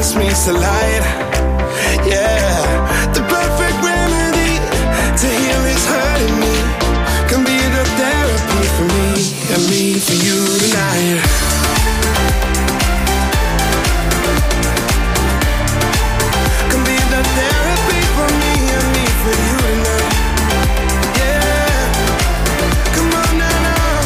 darkness meets the light. Yeah, the perfect remedy to heal is hurting me. Can be the therapy for me and me for you tonight. Can be the therapy for me and me for you tonight. Yeah, come on now.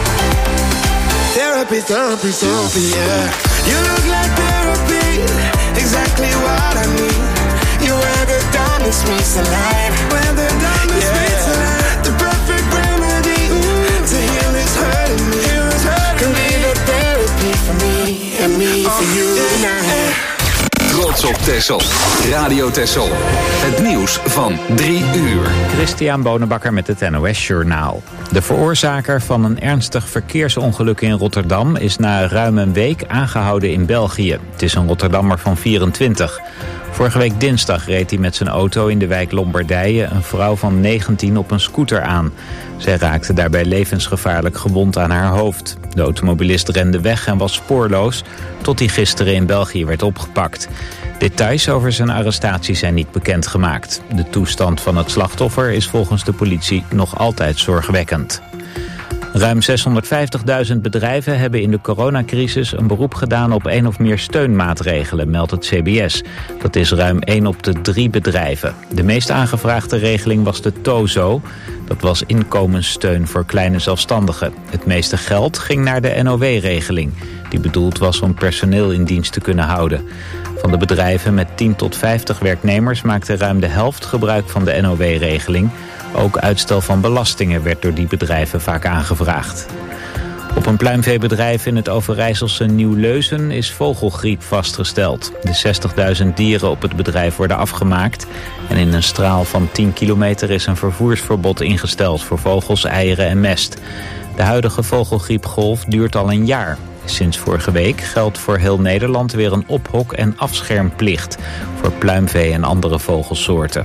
Therapy, therapy, therapy, yeah. You look like therapy, exactly what I need. You wear the darkness meets the light. Where the darkness meets the light. The perfect remedy to heal is hurting me. Can be the therapy for me and me for you tonight. Trots op Texel. Radio Texel. Het nieuws van 3 uur. Christian Bonenbakker met het NOS Journaal. De veroorzaker van een ernstig verkeersongeluk in Rotterdam is na ruim een week aangehouden in België. Het is een Rotterdammer van 24. Vorige week dinsdag reed hij met zijn auto in de wijk Lombardije een vrouw van 19 op een scooter aan. Zij raakte daarbij levensgevaarlijk gewond aan haar hoofd. De automobilist rende weg en was spoorloos tot hij gisteren in België werd opgepakt. Details over zijn arrestatie zijn niet bekendgemaakt. De toestand van het slachtoffer is volgens de politie nog altijd zorgwekkend. Ruim 650.000 bedrijven hebben in de coronacrisis een beroep gedaan op 1 of meer steunmaatregelen, meldt het CBS. Dat is ruim 1 op de 3 bedrijven. De meest aangevraagde regeling was de TOZO. Dat was inkomenssteun voor kleine zelfstandigen. Het meeste geld ging naar de NOW-regeling, die bedoeld was om personeel in dienst te kunnen houden. Van de bedrijven met 10 tot 50 werknemers maakte ruim de helft gebruik van de NOW-regeling. Ook uitstel van belastingen werd door die bedrijven vaak aangevraagd. Op een pluimveebedrijf in het Overijsselse Nieuw-Leusen is vogelgriep vastgesteld. De 60.000 dieren op het bedrijf worden afgemaakt. En in een straal van 10 kilometer is een vervoersverbod ingesteld voor vogels, eieren en mest. De huidige vogelgriepgolf duurt al een jaar. Sinds vorige week geldt voor heel Nederland weer een ophok- en afschermplicht voor pluimvee en andere vogelsoorten.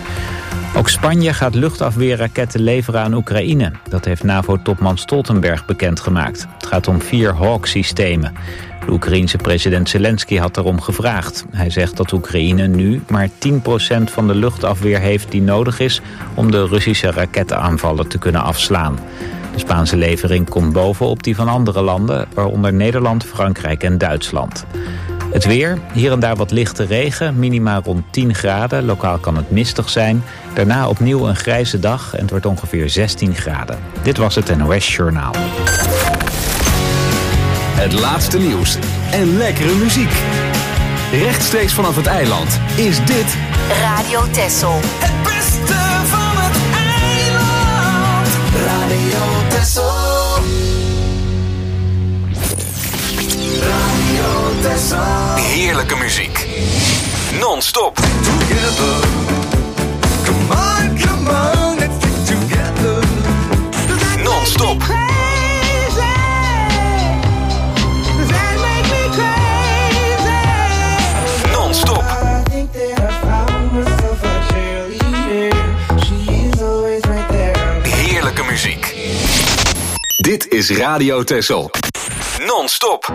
Ook Spanje gaat luchtafweerraketten leveren aan Oekraïne. Dat heeft NAVO-topman Stoltenberg bekendgemaakt. Het gaat om 4 Hawk-systemen. De Oekraïense president Zelensky had daarom gevraagd. Hij zegt dat Oekraïne nu maar 10% van de luchtafweer heeft die nodig is om de Russische rakettenaanvallen te kunnen afslaan. De Spaanse levering komt bovenop die van andere landen, waaronder Nederland, Frankrijk en Duitsland. Het weer, hier en daar wat lichte regen, minima rond 10 graden. Lokaal kan het mistig zijn. Daarna opnieuw een grijze dag en het wordt ongeveer 16 graden. Dit was het NOS Journaal. Het laatste nieuws en lekkere muziek. Rechtstreeks vanaf het eiland is dit Radio Texel. Het beste van het eiland. Radio Texel. Radio Texel. heerlijke muziek. Non-stop. Together. Come on, let's stick together. Non-stop. Non-stop. Heerlijke muziek. Dit is Radio Texel. Non-stop.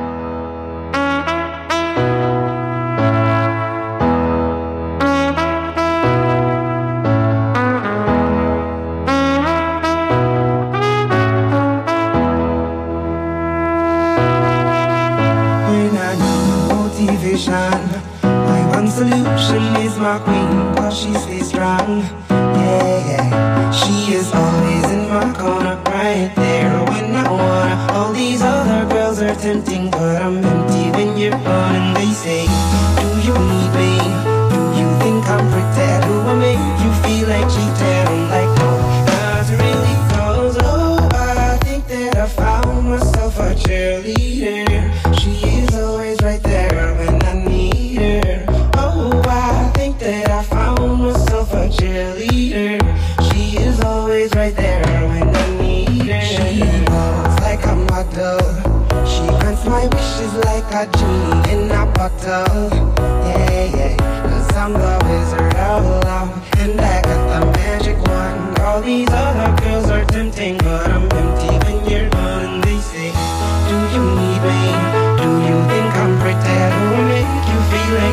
My one solution is my queen, cause she stays strong. Yeah, yeah. She is always in my corner, right there when I wanna. All these other girls are tempting, but I'm empty when you're gone. And they say, do you need me? Do you think I'm pretend? Do I make you feel like cheating? I'm like, no, not really, cause oh, I think that I found myself a cheerleader. She is always right there when I need her. Oh, I think that I found myself a cheerleader. She is always right there when I need her. She walks like a model. She grants my wishes like a genie in a bottle. Yeah, yeah, cause I'm the wizard of love, and I got the magic wand. All these other girls are tempting, but I'm empty when you're gone. And they say, do you need me? Do you think I'm pretend? Who make you feel like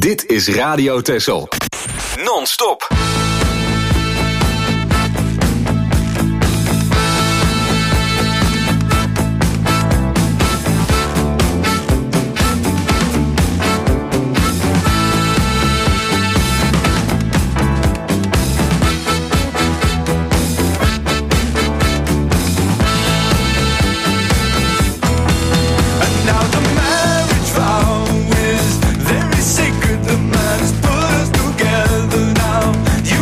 Dit is Radio Texel. Non-stop. You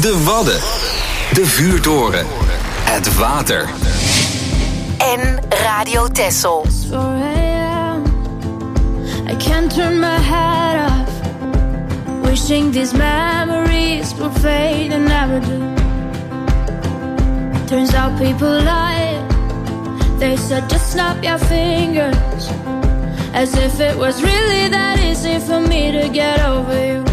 De Wadden. De Vuurtoren. Het water. En Radio Texel. I can't turn my head off. Wishing these memories would fade and never do. Turns out people lie. They said just snap your fingers. As if it was really that easy for me to get over you.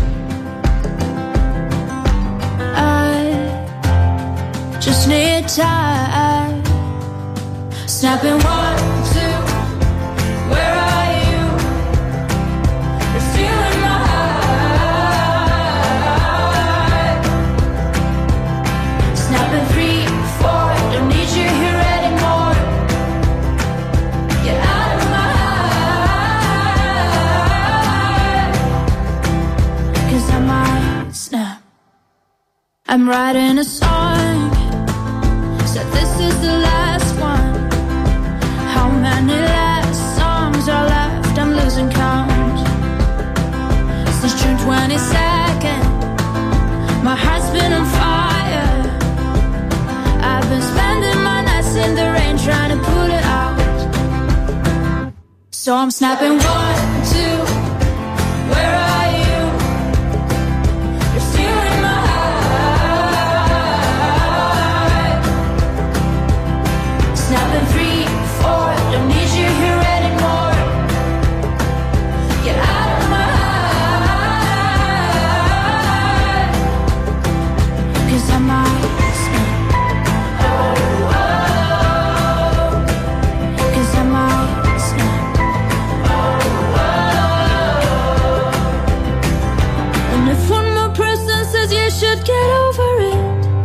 I just need time. Snapping 1, 2. Where are you? You're still in my heart. Snapping 3, 4. Don't need you here anymore. Get out of my heart. 'Cause I might snap. I'm writing a song. Said this is the last one. How many last songs are left? I'm losing count. Since June 22nd, my heart's been on fire. I've been spending my nights in the rain trying to put it out. So I'm snapping 1, 2. Where are you? You're still in my heart. Snapping 3, 4. Don't need you here anymore. Get out of my heart. 'Cause I might snap. 'Cause I might snap. And if one more person says you should get over it,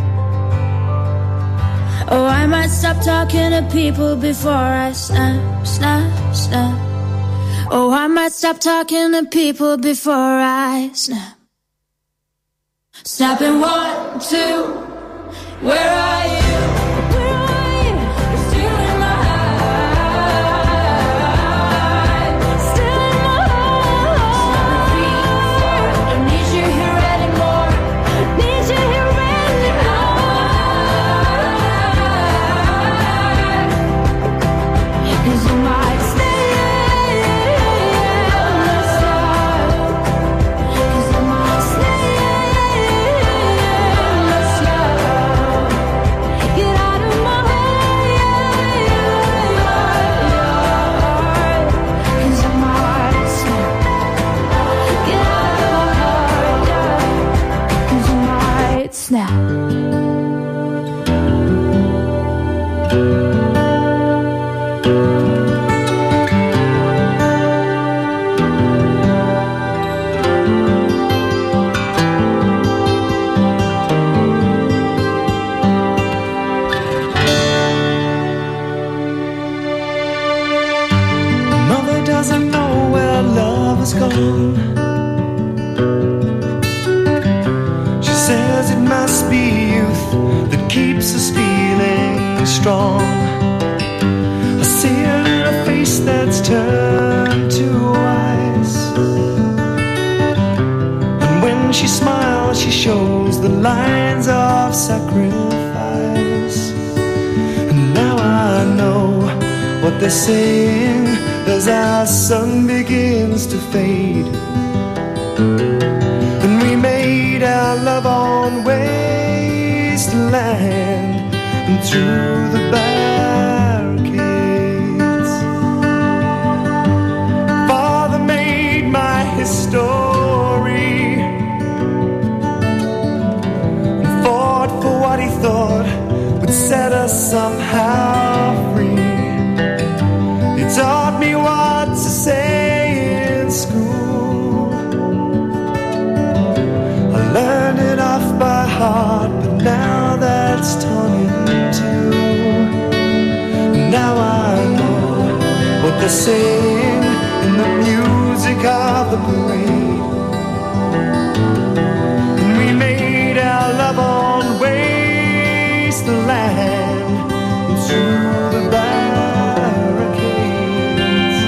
oh, I might stop talking to people before I snap, snap, snap. Oh, I might stop talking to people before I snap. Snapping 1, 2. Where are you? Where are you? You're still in my heart. Still in my heart. Snapping 3, 4. Don't need you here anymore. Need you here anymore. 'Cause you might stay. 'Cause I might stay. Get out of my heart. 'Cause I might snap. Get out of my heart. 'Cause I might snap. Mother doesn't know where love has gone. She says it must be youth that keeps us feeling strong. I see her in a face that's turned to ice. And when she smiles, she shows the lines of sacrifice. And now I know what they're saying as our sun begins to fade. And we made our love on wasteland and through the barricades. Father made my history and fought for what he thought would set us somehow free. He taught me what to say in school. I learned it off by heart, but now that's torn in two. Now I know what they're saying in the music of the parade. And we made our love on wasteland and through the barricades.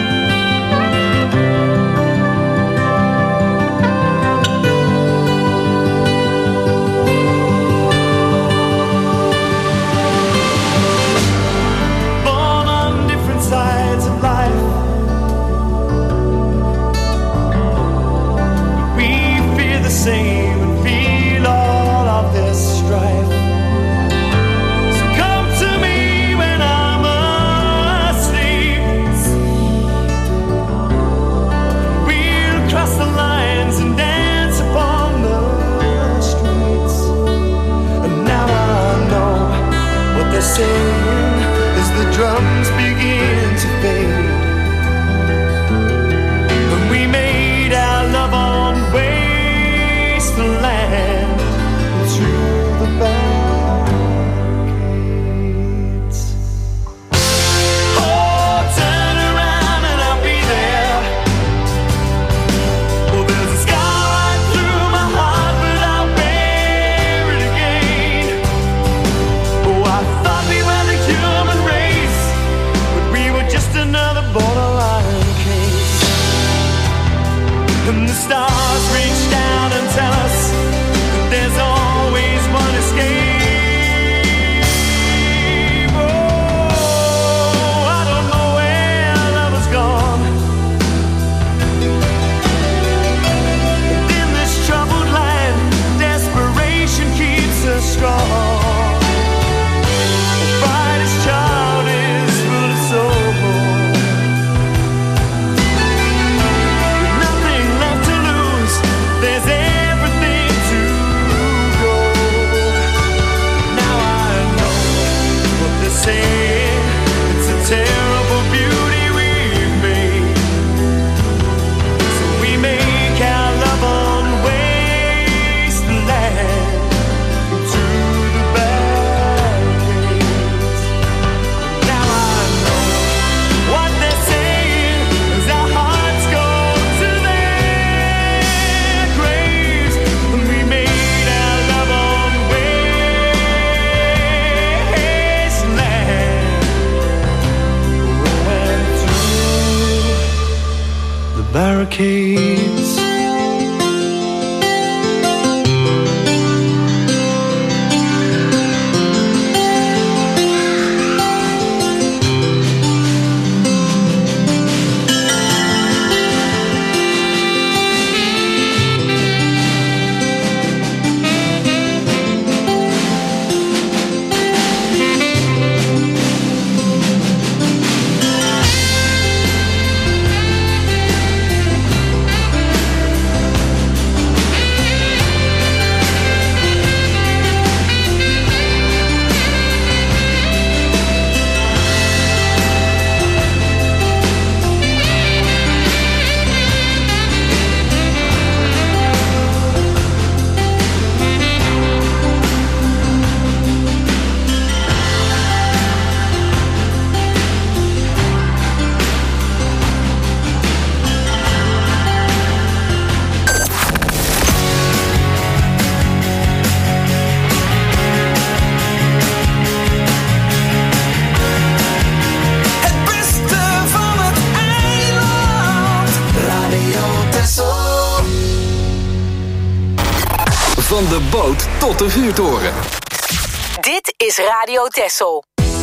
de boot tot de vuurtoren. Dit is Radio Texel.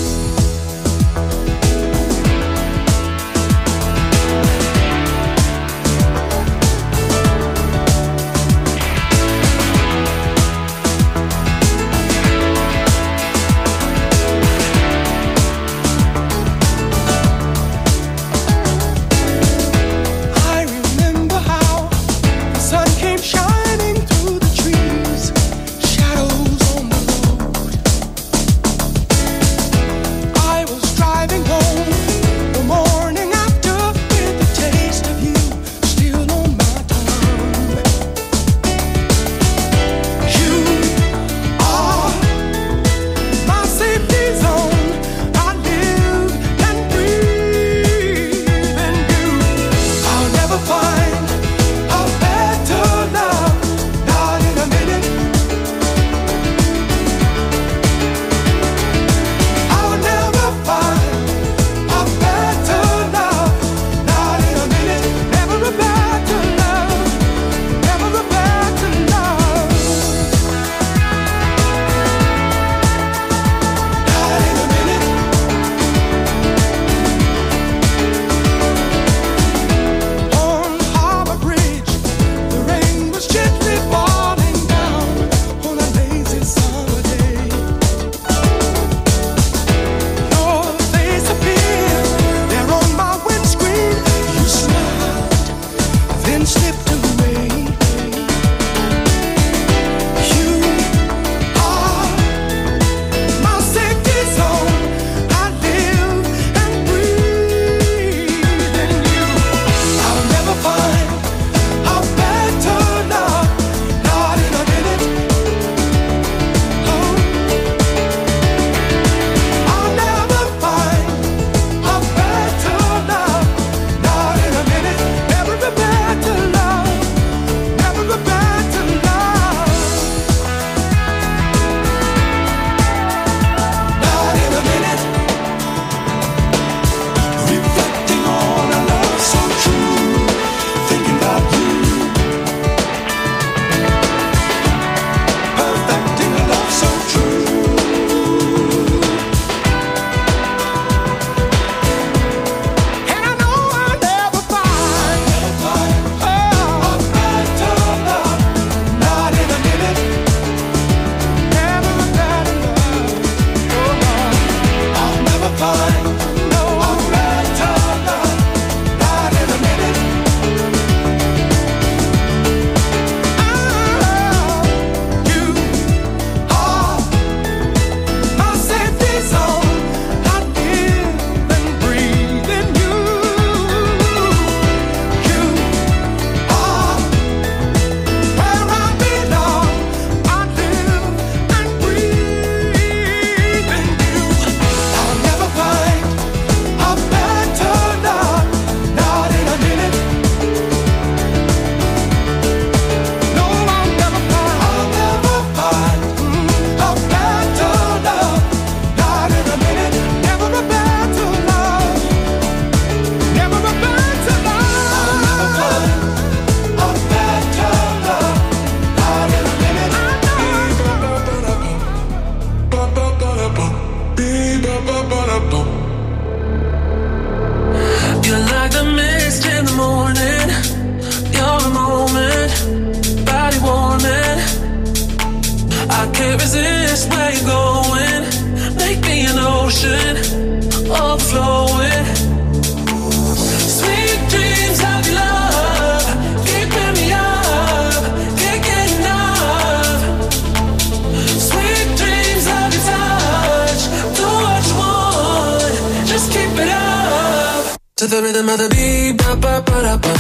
To the rhythm of the beat, ba ba ba da ba,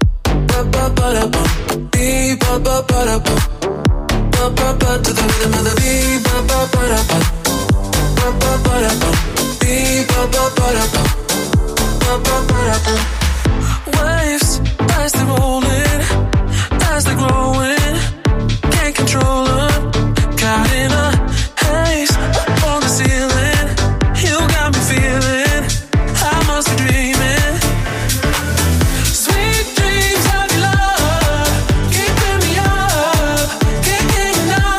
ba ba ba da ba, beat ba ba ba da ba, ba ba ba. To the rhythm of the beat, ba ba ba da ba, ba ba ba da ba, beat ba ba ba da ba, ba ba ba da ba. Waves as they're rolling, as they're growing, can't control them. Caught in a haze up on the ceiling, you got me feeling I must be dreaming. Sweet dreams of your love, keeping me up, can't get enough.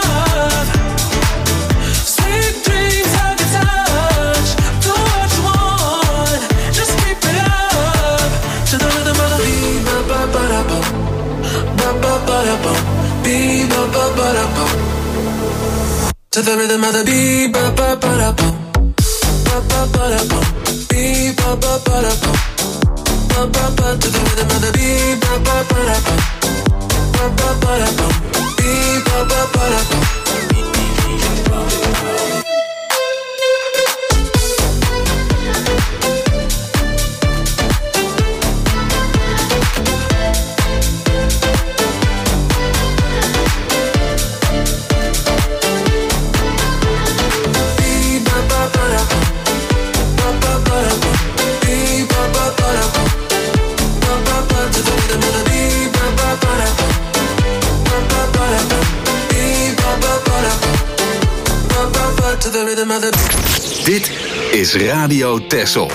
To the rhythm of the beat, ba ba ba da bum, ba ba ba da bum, beat ba ba ba da bum, ba ba ba. To the rhythm of the beat, ba ba ba da bum, ba ba ba da bum, beat ba ba ba da bum. Dit is Radio Texel.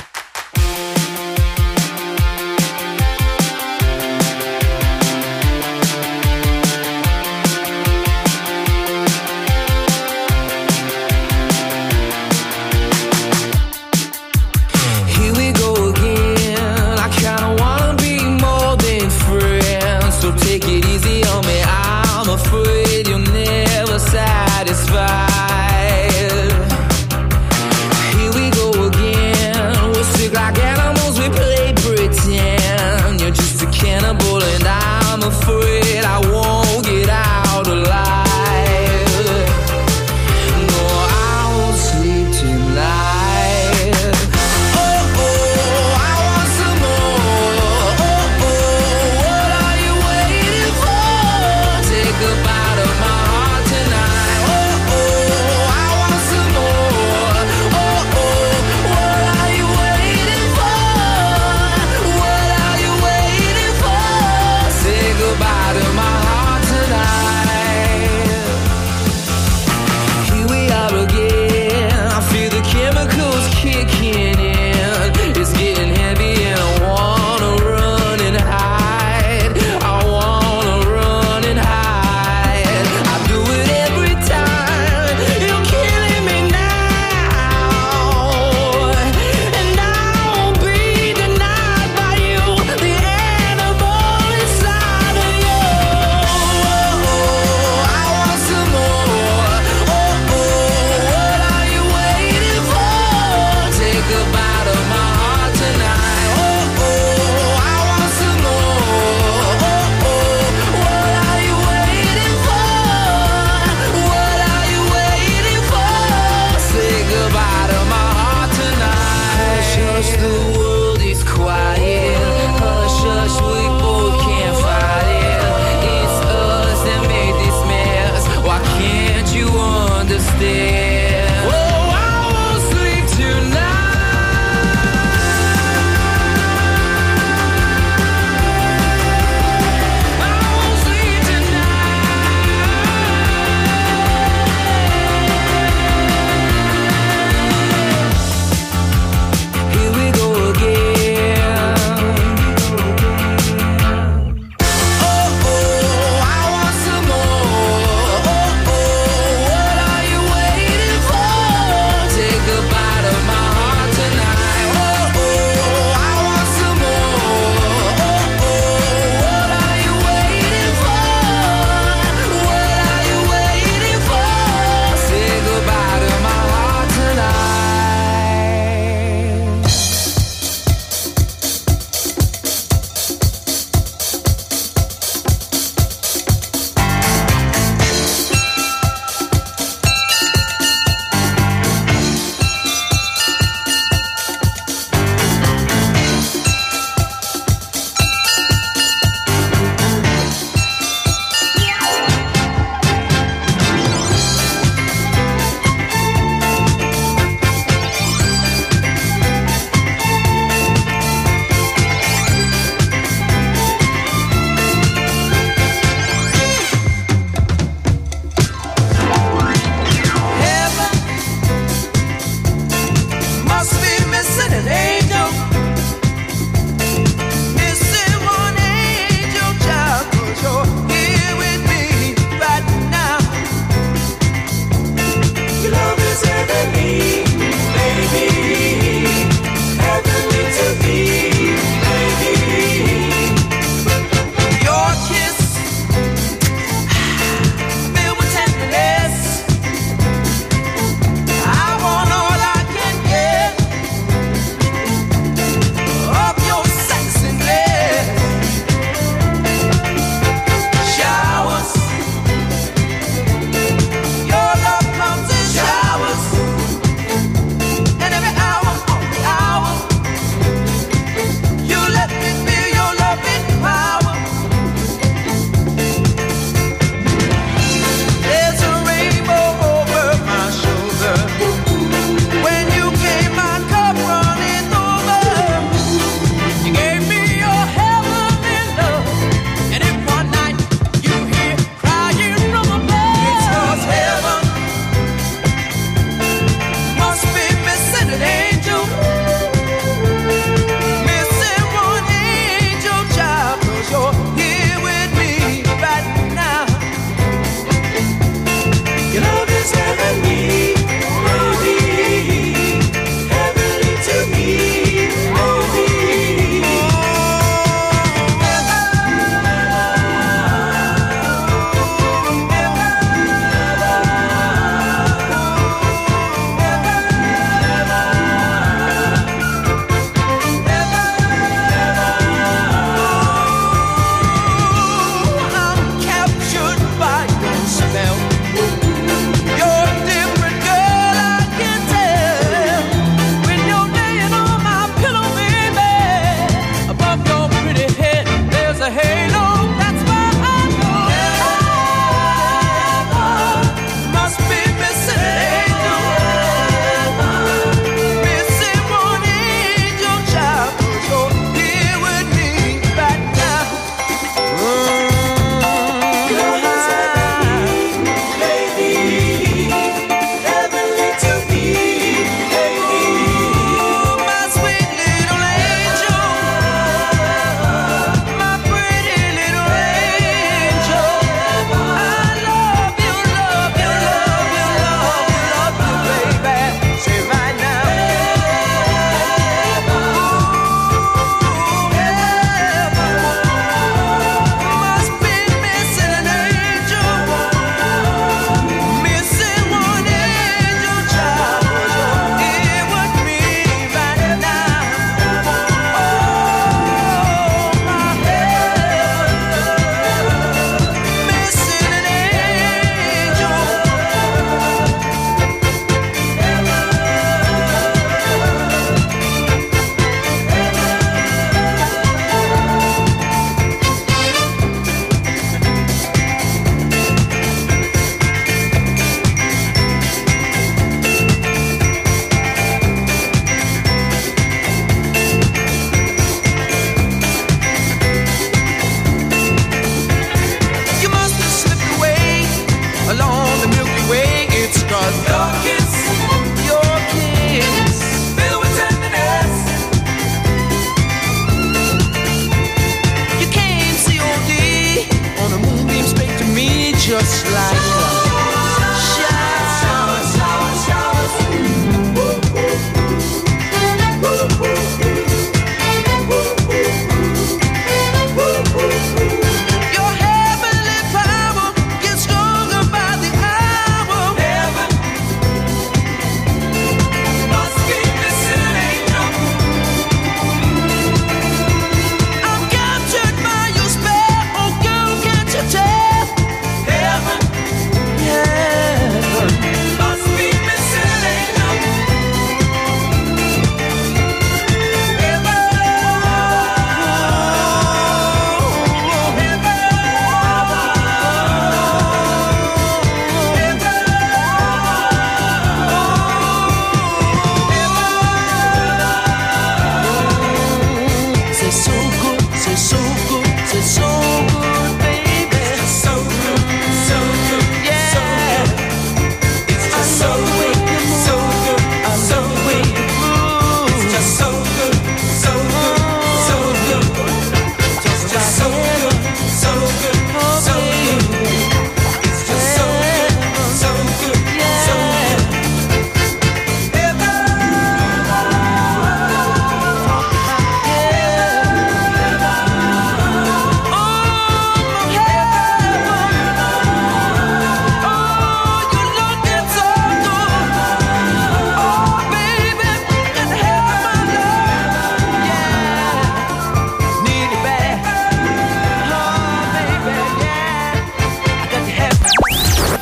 Here we go again.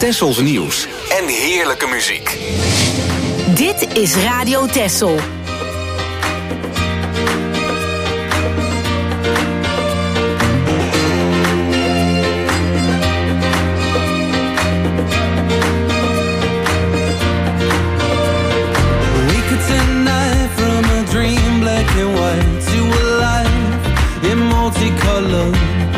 Tessels nieuws en heerlijke muziek. Dit is Radio Tessel. Multicolor,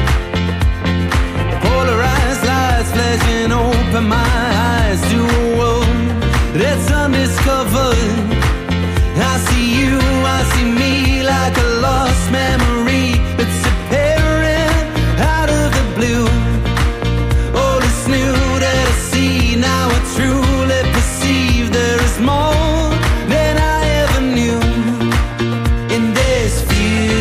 polarized lights flashing open my eyes to a world that's undiscovered. I see you, I see me like a lost memory that's appearing out of the blue. All is new that I see, now I truly perceive there is more than I ever knew in this view.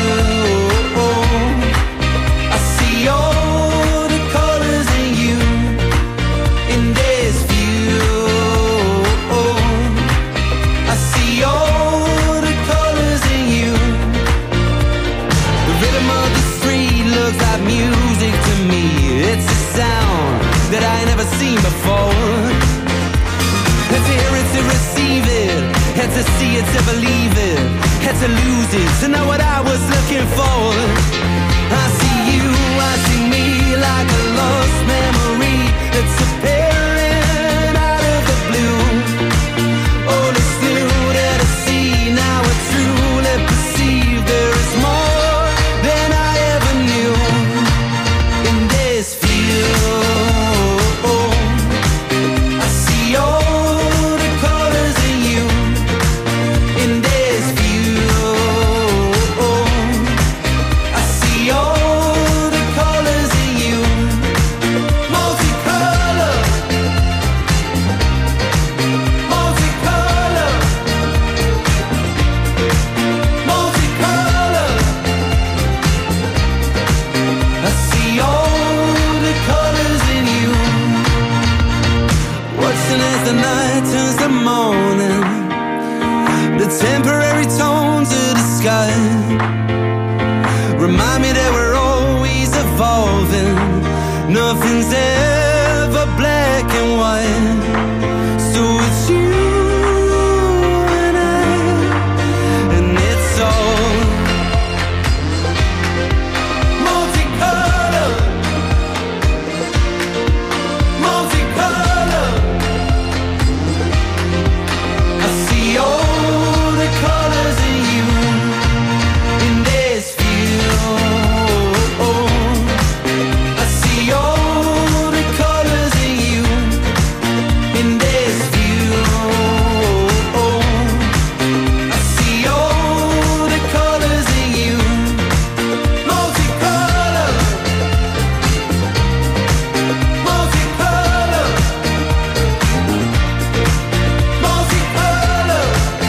That I never seen before. Had to hear it to receive it, had to see it to believe it, had to lose it to know what I was looking for. I see you, I see me like a lost memory that's appearing out of the blue. All is new that I see, now I truly perceive there is more than I ever knew in this view. As the night turns to morning, the temporary tones of the sky remind me that we're always evolving. Nothing's ever black and white. So it's you and I, and it's all multicolor, multicolor. All the colors in you in this view. I see all the colors in you in this view. I see all the colors in you. Multicolor, multicolor, multicolor.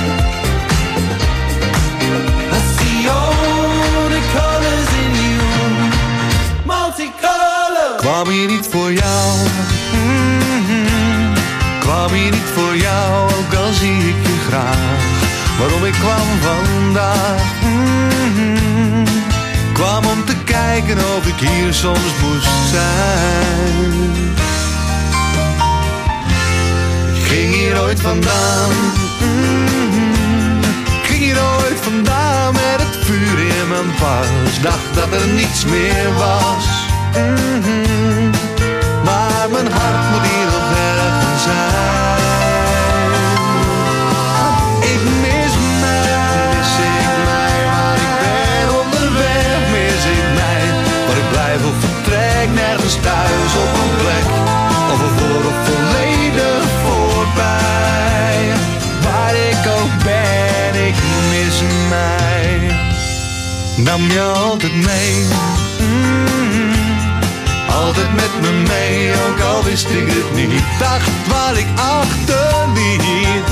I see all the colors in you. Multicolor. Kwam hier niet voor jou. Kwam hier niet voor jou, ook al zie ik je graag. Waarom ik kwam vandaag. Kwam om te kijken of ik hier soms moest zijn. Ik ging hier ooit vandaan. Ging hier ooit vandaan met het vuur in mijn pas. Dacht dat er niets meer was. Maar mijn hart moet hier nog ergens zijn. Ik mis mij, waar ik ben onderweg. Mis ik mij, waar ik blijf of vertrek. Nergens thuis op een plek, of ervoor of volledig voorbij. Waar ik ook ben, ik mis mij. Nam je altijd mee, altijd met me mee, ook al wist ik het niet. Dacht wat ik achterliet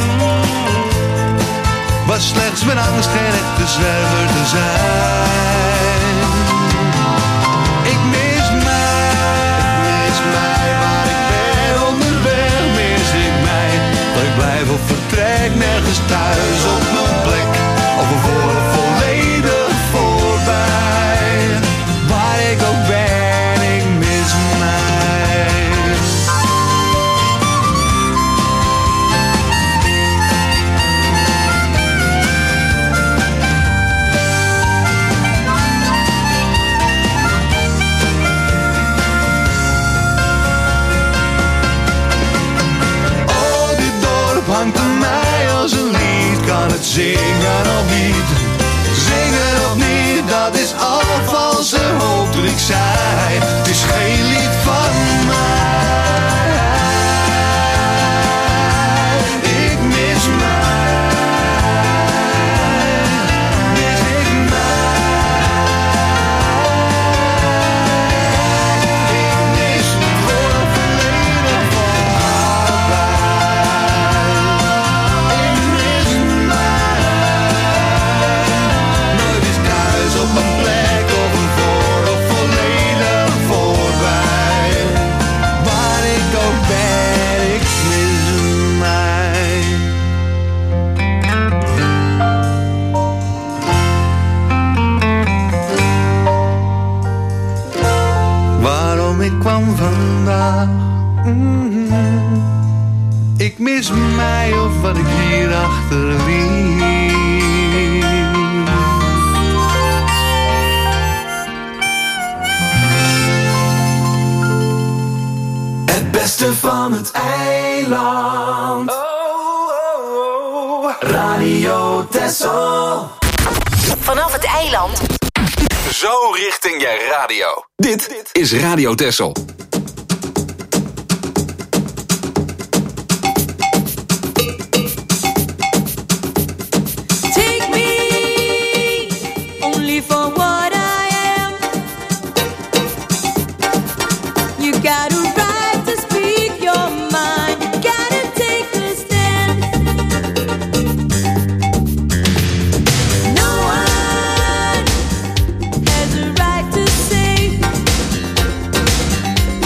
was slechts mijn angst geen echte zwerver te zijn. Ik mis mij, waar ik ben onderweg. Mis ik mij, waar ik blijf of vertrek. Nergens thuis op mijn plek, of voor volledig voorbij. Waar ik ook ben, ik mis mij. bedankt aan mij als een lied. Kan het zingen of niet? Zingen of niet, dat is al valse hoop dat ik zei. Het is geen lied van mij. Ik mis mij. Mis ik mij. Ik mis voor het verleden van allebei. Ik mis mij. Nooit is thuis op een plek of een voor of volledig voorbij. Waar ik ook ben, ik mis mij. Waarom ik kwam vandaag. Ik mis mij of wat ik hier achterliet. Het beste van het eiland. Radio Texel. Vanaf het eiland. Zo richting je radio. Dit is Radio Texel. Take me only for what I am. You got a right to speak your mind. You gotta take a stand. No one has a right to say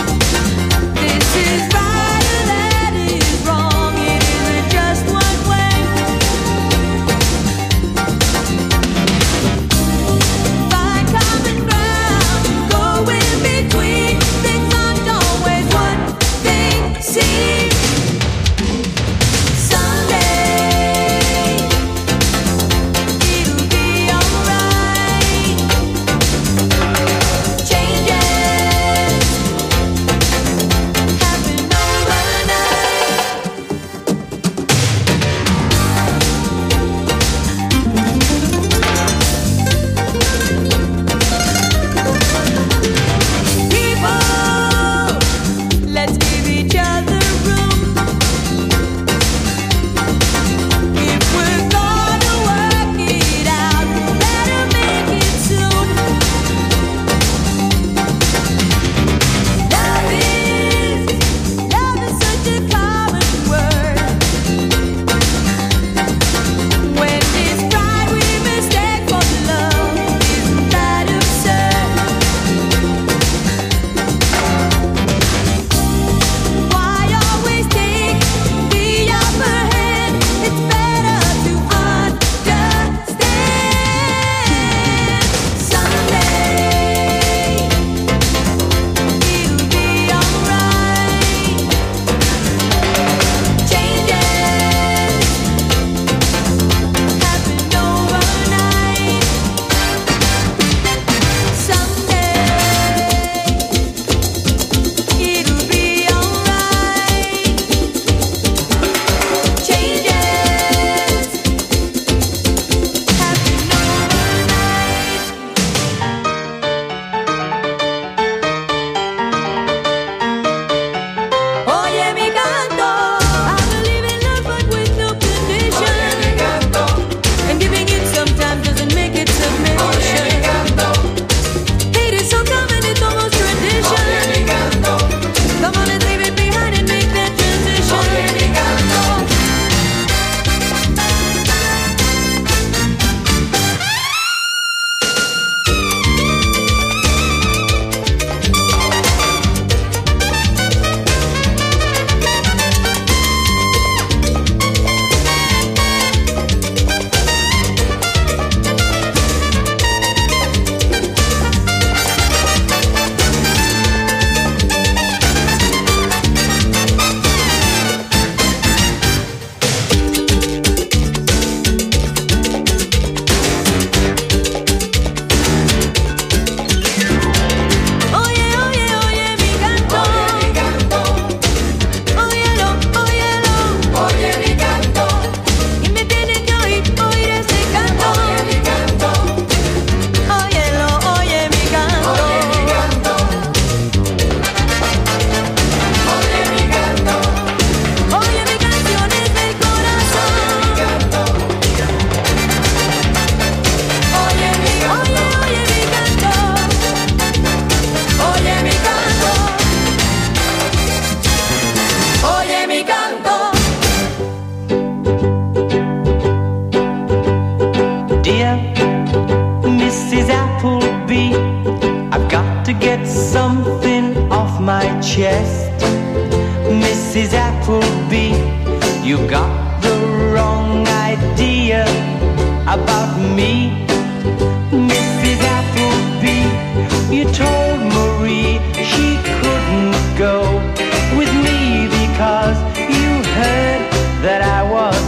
You got the wrong idea about me, Mrs. Appleby. You told Marie she couldn't go with me because you heard that I was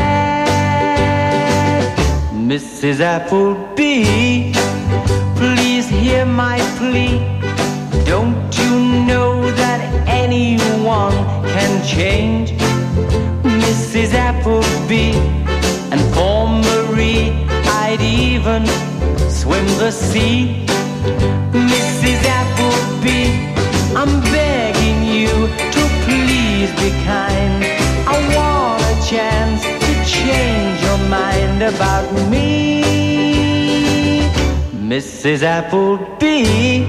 bad. Mrs. Appleby, please hear my plea. Don't you know that anyone can change? Mrs. Appleby, and for Marie I'd even swim the sea. Mrs. Appleby, I'm begging you to please be kind. I want a chance to change your mind about me, Mrs. Appleby.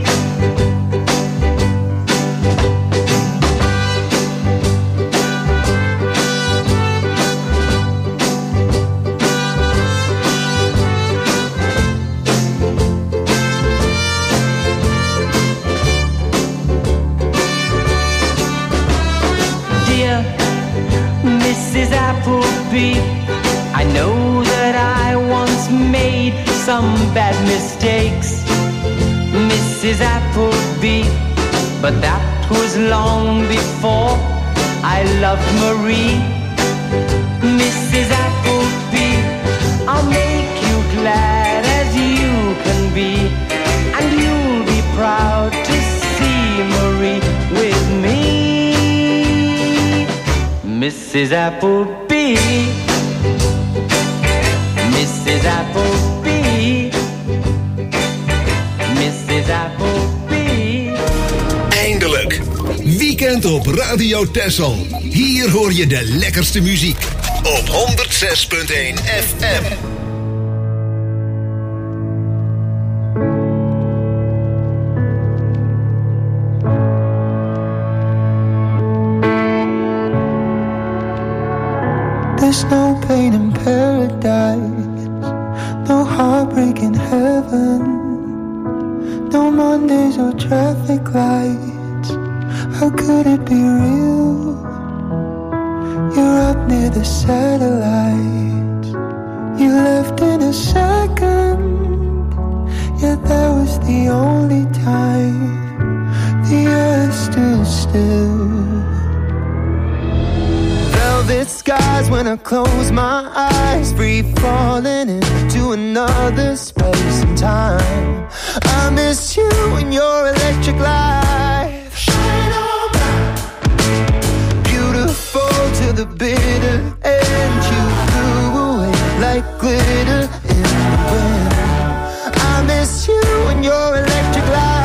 Mrs. Appleby, I know that I once made some bad mistakes, Mrs. Appleby, but that was long before I loved Marie. Mrs. Appleby, I'll make you glad as you can be, and you'll be proud to see Marie with me, Mrs. Appleby, Mrs. Appleby, Mrs. Appleby. Eindelijk, weekend op Radio Texel. Hier hoor je de lekkerste muziek op 106.1 FM. There's no pain in paradise, no heartbreak in heaven, no Mondays or traffic lights. How could it be real? You're up near the satellites. You left in a second, yet that was the only time the earth stood still. Velvet skies when I close my eyes, free falling into another space and time. I miss you and your electric light. Shine on bright, beautiful to the bitter end. You flew away like glitter in the wind. I miss you and your electric light.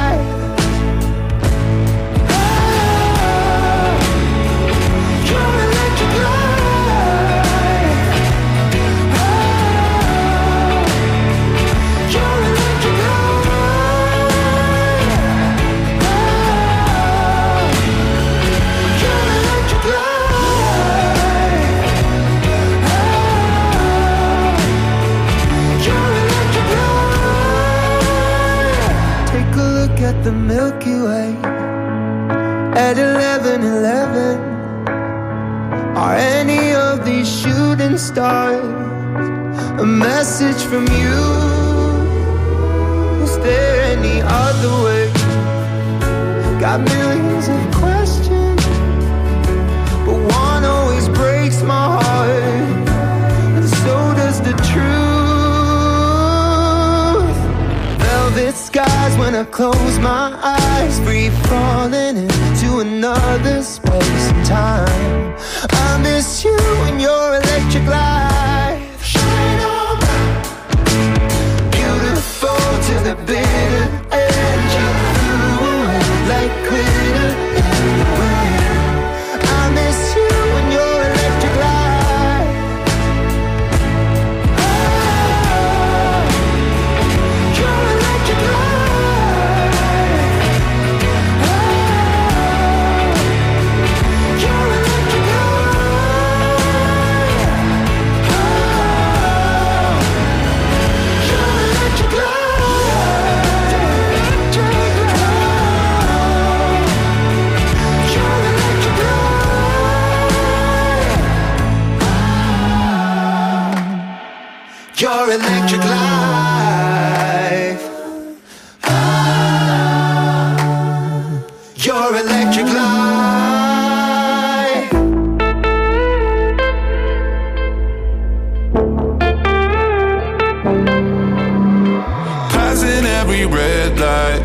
At the Milky Way at 11:11. Are any of these shooting stars a message from you? Is there any other way? Got millions of questions, but one always breaks my heart, and so does the truth. Velvet skies when I close my eyes, free falling into another space and time. I miss you and your electric light. Shine on bright, beautiful to the bitter end. You flew away like glitter in the wind. I miss you and your electric light. Your electric life. Your electric life. Passing every red light,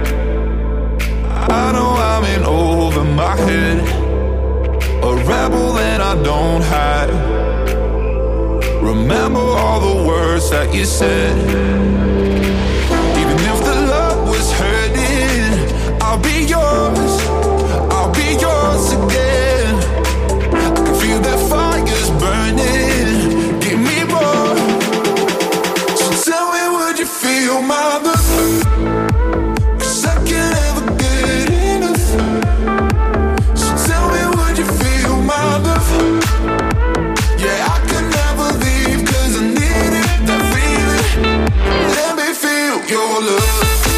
I know I'm in over my head, a rebel that I don't hide. Remember all the words that you said. Even if the love was hurting, I'll be yours, I'll be yours again. I can feel that fire's burning, give me more. So tell me, would you feel my love? 'Cause I can't ever get enough. So tell me, would you feel my love? Yeah, I could never leave 'cause I need it, that feeling. Let me feel your love.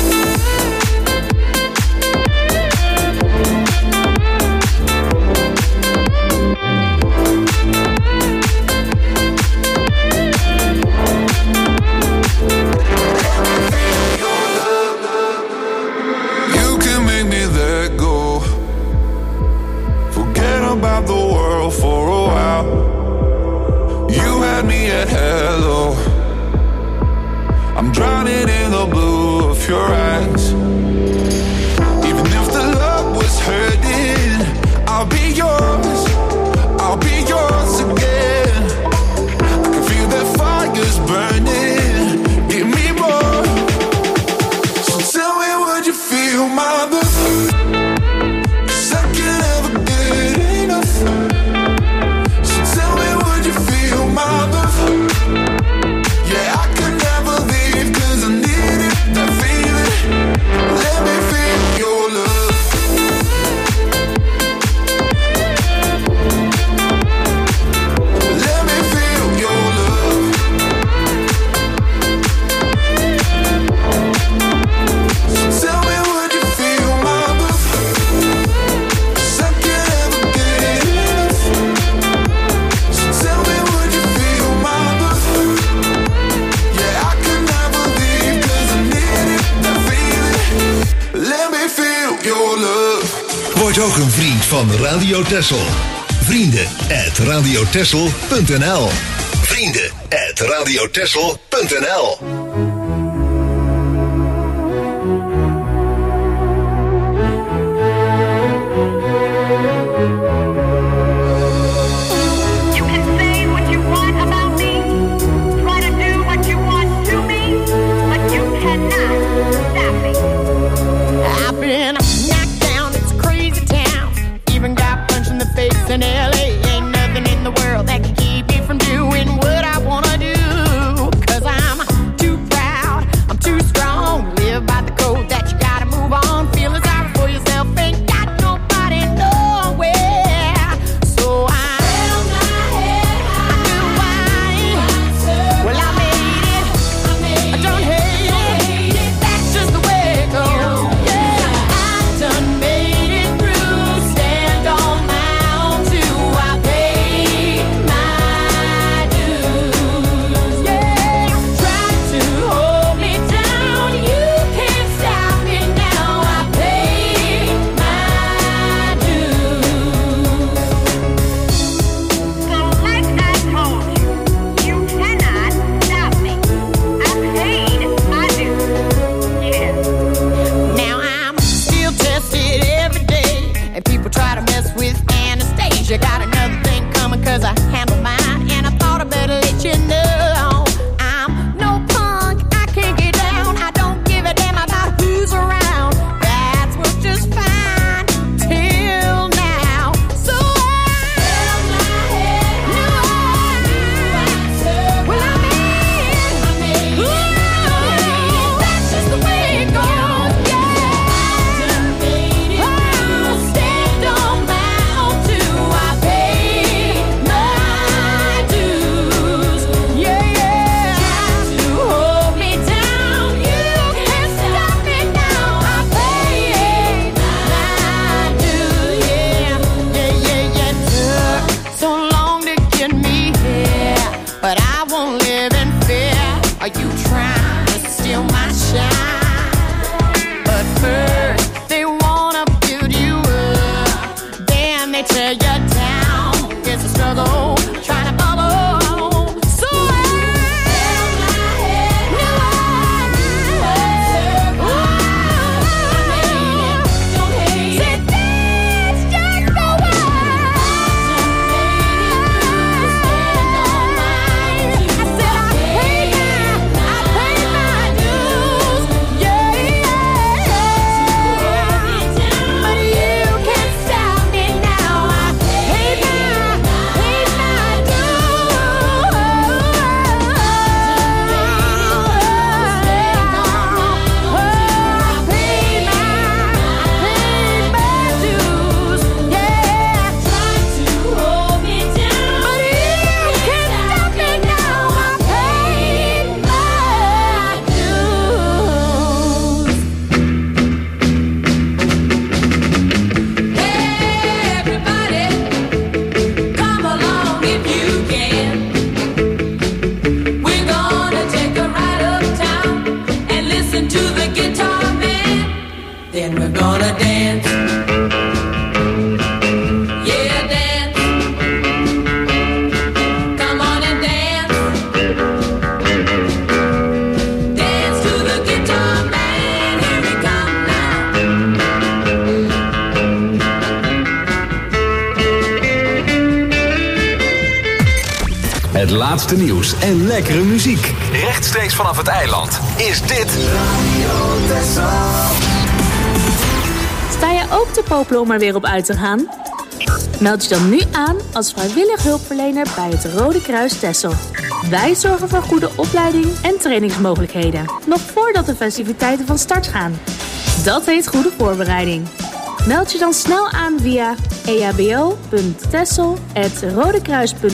About the world for a while. You had me at hello. I'm drowning in the blue of your eyes. Even if the love was hurting, I'll be yours, I'll be yours again. I can feel that fire's burning, give me more. So tell me, would you feel my love? Word ook een vriend van Radio Texel. Vrienden@radiotexel.nl. Vrienden@radiotexel.nl. In LA, ain't nothing in the world that can keep me from doing what I wanna do. 'Cause I'm too Het laatste nieuws en lekkere muziek. Rechtstreeks vanaf het eiland is dit Radio Texel. Sta jij ook te popelen om er weer op uit te gaan? Meld je dan nu aan als vrijwillig hulpverlener bij het Rode Kruis Texel. Wij zorgen voor goede opleiding en trainingsmogelijkheden, nog voordat de festiviteiten van start gaan. Dat heet goede voorbereiding. Meld je dan snel aan via ehbo.texel@rodekruis.nl